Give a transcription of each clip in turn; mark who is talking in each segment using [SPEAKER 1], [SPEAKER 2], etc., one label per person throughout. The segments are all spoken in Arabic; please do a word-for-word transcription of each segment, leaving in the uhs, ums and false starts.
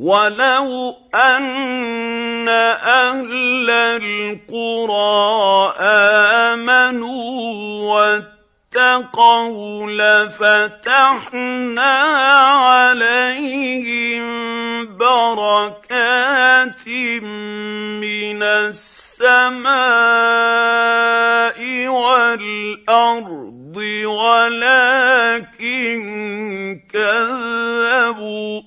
[SPEAKER 1] وَلَوْ أَنَّ أَهْلَ الْقُرَىٰ آمَنُوا وَاتَّقَوْا لَفَتَحْنَا عَلَيْهِم بَرَكَاتٍ مِّنَ السَّمَاءِ وَالْأَرْضِ وَلَٰكِن كَذَّبُوا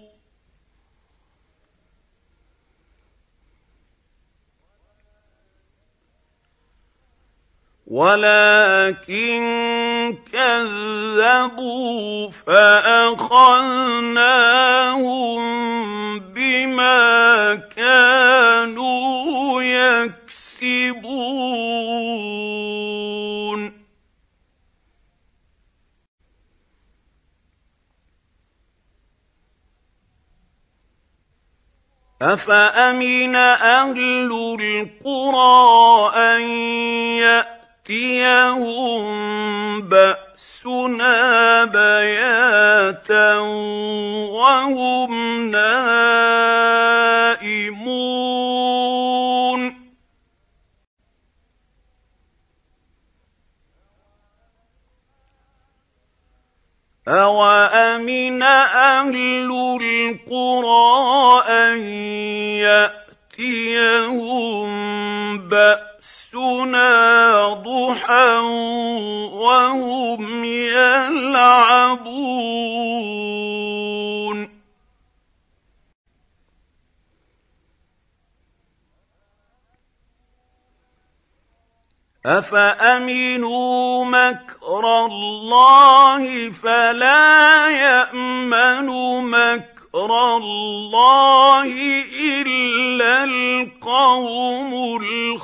[SPEAKER 1] ولكن كذبوا فأخذناهم بما كانوا يكسبون أفأمن أهل القرى أن يأتيهم بأسنا بياتا وهم نائمون أَوَأَمِنَ أَهْلُ الْقُرَىٰ أَن يَأْتِيَهُم بَأْسُنَا ضُحًى وَهُمْ يَلْعَبُونَ أَفَأَمِنُوا مَكْرَ اللَّهِ فَلَا يَأْمَنُ مَكْرَ اللَّهِ إِلَّا الْقَوْمُ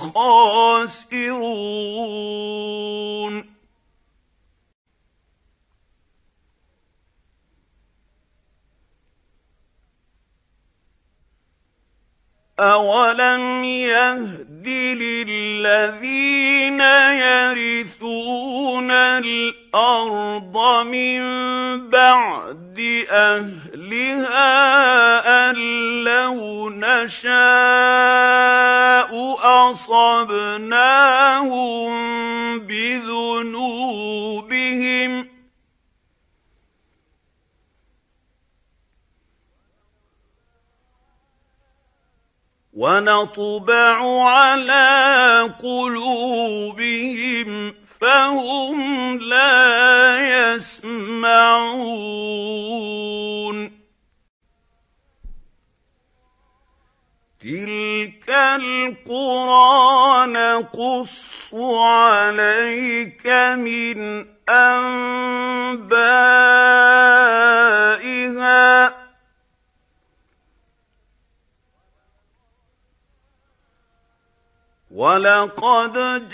[SPEAKER 1] الْخَاسِرُونَ أَوَلَمْ يَهْدِ لِلَّذِينَ يَرِثُونَ الْأَرْضَ مِن بَعْدِ أَهْلِهَا أَن لَّوْ نَشَاءُ أَصَبْنَاهُم بِذُنُوبِهِمْ ۚ وَنَطْبَعُ عَلَىٰ قُلُوبِهِمْ فَهُمْ لَا يَسْمَعُونَ تِلْكَ الْقُرَىٰ نَقُصُّ عَلَيْكَ مِنْ أَنبَائِهَا ۚ وَلَقَدْ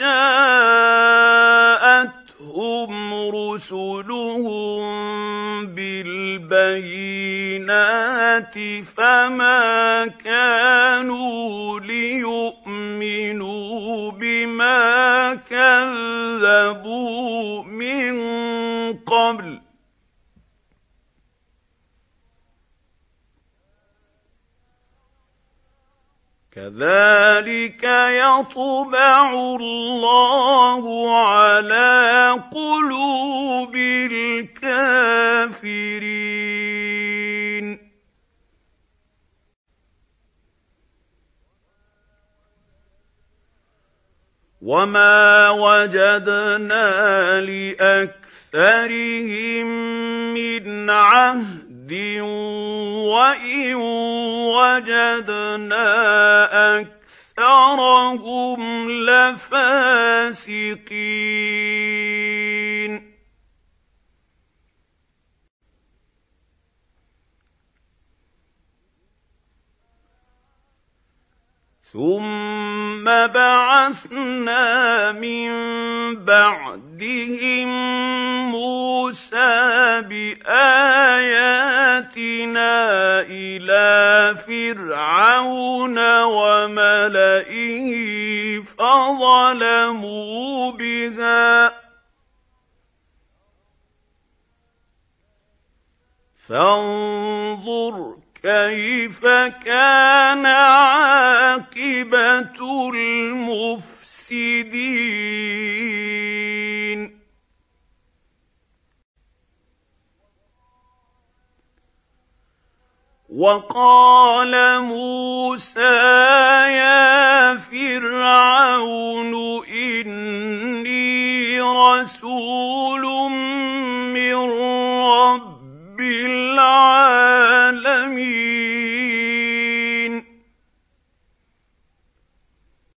[SPEAKER 1] جَاءَتْهُمْ رُسُلُهُم بِالْبَيِّنَاتِ فَمَا كَانُوا لِيُؤْمِنُوا بِمَا كَذَّبُوا مِن قَبْلُ ۚ كَذَٰلِكَ يَطْبَعُ اللَّهُ عَلَىٰ قُلُوبِ الْكَافِرِينَ وَمَا وَجَدْنَا لِأَكْثَرِهِم مِّنْ عَهْدٍ وَإِن وَجَدْنَا أَكْثَرَهُمْ لَفَاسِقِينَ ثُمَّ بَعَثْنَا مِن بَعْدِهِم مُّوسَىٰ بِآيَاتِنَا إِلَىٰ فِرْعَوْنَ وَمَلَئِهِ فَظَلَمُوا بِهَا ۖ فَانظُرْ كيف كان عاقبة المفسدين وقال موسى يا فرعون إني رسول